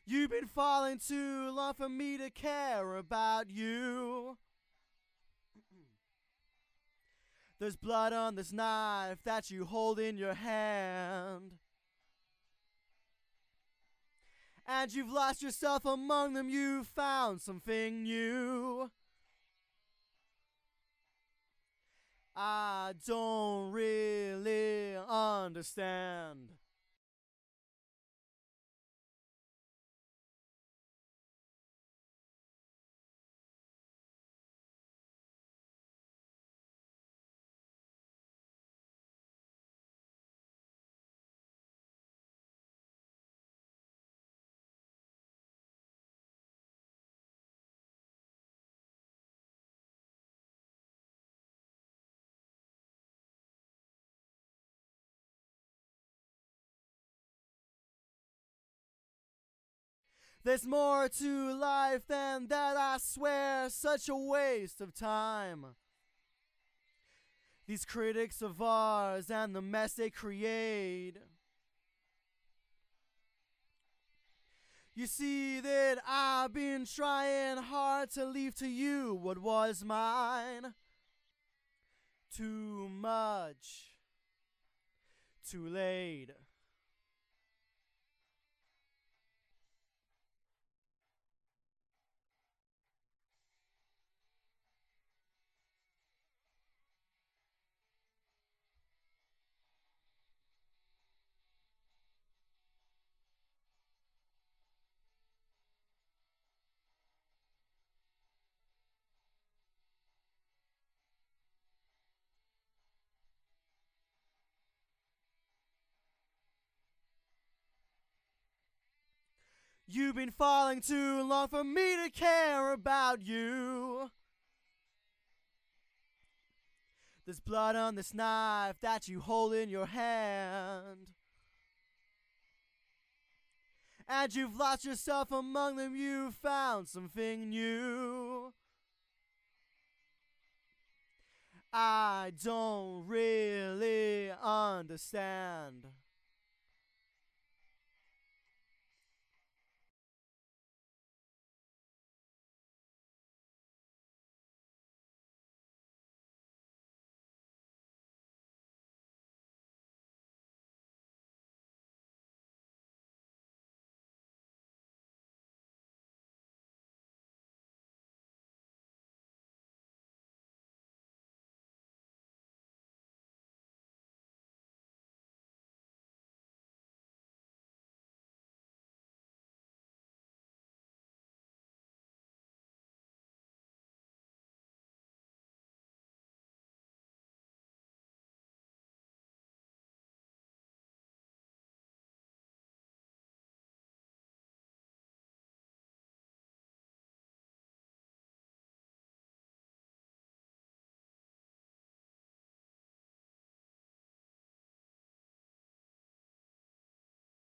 You've been falling too long for me to care about you. There's blood on this knife that you hold in your hand, and you've lost yourself among them. You've found something new. I don't really understand. There's more to life than that, I swear. Such a waste of time. These critics of ours and the mess they create. You see that I've been trying hard to leave to you what was mine. Too much. Too late. You've been falling too long for me to care about you. There's blood on this knife that you hold in your hand, and you've lost yourself among them. You've found something new. I don't really understand.